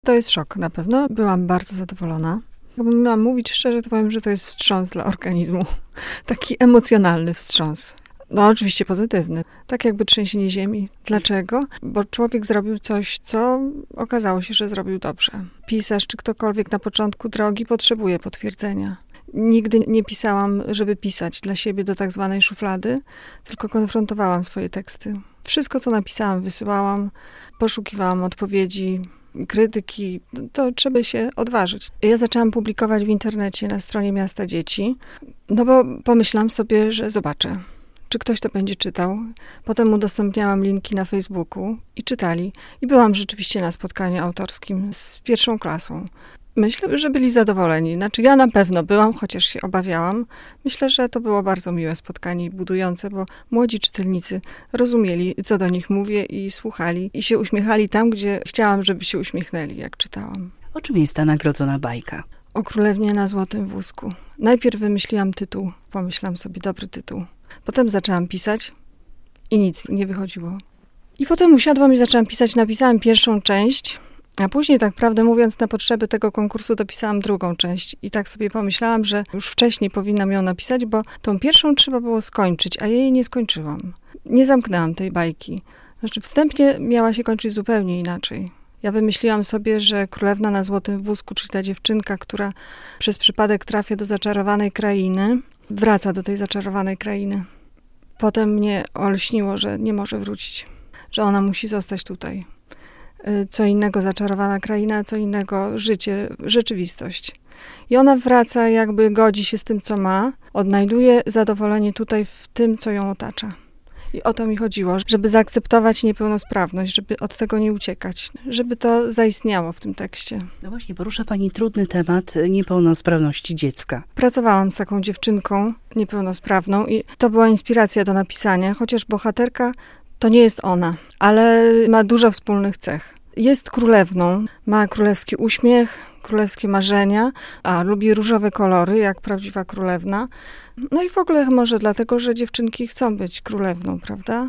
To jest szok na pewno. Byłam bardzo zadowolona. Jakbym miała mówić szczerze, to powiem, że to jest wstrząs dla organizmu. Taki emocjonalny wstrząs. No oczywiście pozytywny. Tak jakby trzęsienie ziemi. Dlaczego? Bo człowiek zrobił coś, co okazało się, że zrobił dobrze. Pisarz czy ktokolwiek na początku drogi potrzebuje potwierdzenia. Nigdy nie pisałam, żeby pisać dla siebie do tak zwanej szuflady, tylko konfrontowałam swoje teksty. Wszystko, co napisałam, wysyłałam, poszukiwałam odpowiedzi, krytyki, to trzeba się odważyć. Ja zaczęłam publikować w internecie na stronie Miasta Dzieci, no bo pomyślałam sobie, że zobaczę, czy ktoś to będzie czytał. Potem udostępniałam linki na Facebooku i czytali. I byłam rzeczywiście na spotkaniu autorskim z pierwszą klasą. Myślę, że byli zadowoleni. Znaczy ja na pewno byłam, chociaż się obawiałam. Myślę, że to było bardzo miłe spotkanie i budujące, bo młodzi czytelnicy rozumieli, co do nich mówię i słuchali. I się uśmiechali tam, gdzie chciałam, żeby się uśmiechnęli, jak czytałam. O czym jest ta nagrodzona bajka? O królewnie na złotym wózku. Najpierw wymyśliłam tytuł. Pomyślałam sobie, dobry tytuł. Potem zaczęłam pisać i nic nie wychodziło. I potem usiadłam i zaczęłam pisać. Napisałam pierwszą część. A później, tak prawdę mówiąc, na potrzeby tego konkursu dopisałam drugą część. I tak sobie pomyślałam, że już wcześniej powinnam ją napisać, bo tą pierwszą trzeba było skończyć, a ja jej nie skończyłam. Nie zamknęłam tej bajki. Znaczy, wstępnie miała się kończyć zupełnie inaczej. Ja wymyśliłam sobie, że królewna na złotym wózku, czyli ta dziewczynka, która przez przypadek trafia do zaczarowanej krainy, wraca do tej zaczarowanej krainy. Potem mnie olśniło, że nie może wrócić, że ona musi zostać tutaj. Co innego zaczarowana kraina, co innego życie, rzeczywistość. I ona wraca, jakby godzi się z tym, co ma, odnajduje zadowolenie tutaj w tym, co ją otacza. I o to mi chodziło, żeby zaakceptować niepełnosprawność, żeby od tego nie uciekać, żeby to zaistniało w tym tekście. No właśnie, porusza pani trudny temat niepełnosprawności dziecka. Pracowałam z taką dziewczynką niepełnosprawną i to była inspiracja do napisania, chociaż bohaterka to nie jest ona, ale ma dużo wspólnych cech. Jest królewną, ma królewski uśmiech, królewskie marzenia, a lubi różowe kolory, jak prawdziwa królewna. No i w ogóle może dlatego, że dziewczynki chcą być królewną, prawda?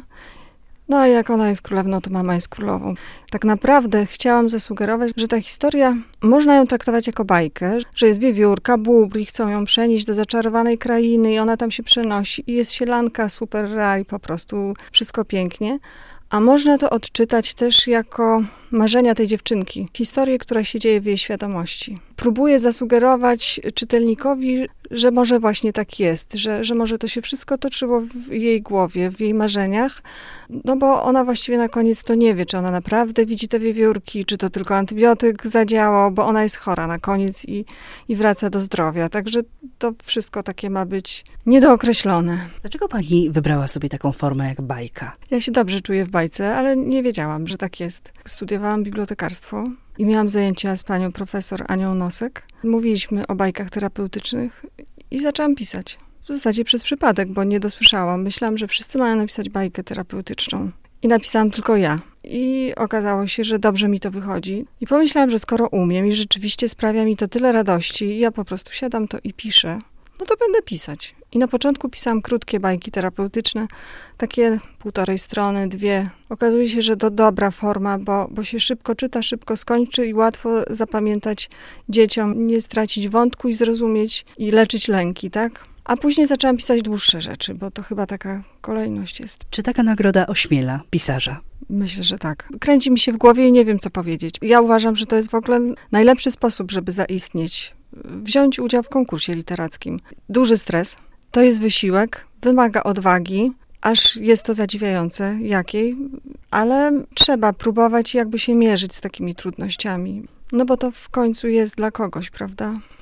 No a jak ona jest królewną, to mama jest królową. Tak naprawdę chciałam zasugerować, że ta historia, można ją traktować jako bajkę, że jest wiewiórka, bóbr i chcą ją przenieść do zaczarowanej krainy i ona tam się przenosi i jest sielanka, super raj, po prostu wszystko pięknie. A można to odczytać też jako marzenia tej dziewczynki. Historię, która się dzieje w jej świadomości. Próbuję zasugerować czytelnikowi, że może właśnie tak jest, że może to się wszystko toczyło w jej głowie, w jej marzeniach, no bo ona właściwie na koniec to nie wie, czy ona naprawdę widzi te wiewiórki, czy to tylko antybiotyk zadziałał, bo ona jest chora na koniec i wraca do zdrowia. Także to wszystko takie ma być niedookreślone. Dlaczego pani wybrała sobie taką formę jak bajka? Ja się dobrze czuję w bajce, ale nie wiedziałam, że tak jest. Studiowałam bibliotekarstwo i miałam zajęcia z panią profesor Anią Nosek. Mówiliśmy o bajkach terapeutycznych i zaczęłam pisać. W zasadzie przez przypadek, bo nie dosłyszałam. Myślałam, że wszyscy mają napisać bajkę terapeutyczną. I napisałam tylko ja. I okazało się, że dobrze mi to wychodzi. I pomyślałam, że skoro umiem i rzeczywiście sprawia mi to tyle radości i ja po prostu siadam to i piszę, no to będę pisać. I na początku pisałam krótkie bajki terapeutyczne, takie 1,5 strony, 2. Okazuje się, że to dobra forma, bo się szybko czyta, szybko skończy i łatwo zapamiętać dzieciom, nie stracić wątku i zrozumieć i leczyć lęki, tak? A później zaczęłam pisać dłuższe rzeczy, bo to chyba taka kolejność jest. Czy taka nagroda ośmiela pisarza? Myślę, że tak. Kręci mi się w głowie i nie wiem, co powiedzieć. Ja uważam, że to jest w ogóle najlepszy sposób, żeby zaistnieć. Wziąć udział w konkursie literackim. Duży stres, to jest wysiłek, wymaga odwagi, aż jest to zadziwiające jakiej, ale trzeba próbować jakby się mierzyć z takimi trudnościami. No bo to w końcu jest dla kogoś, prawda?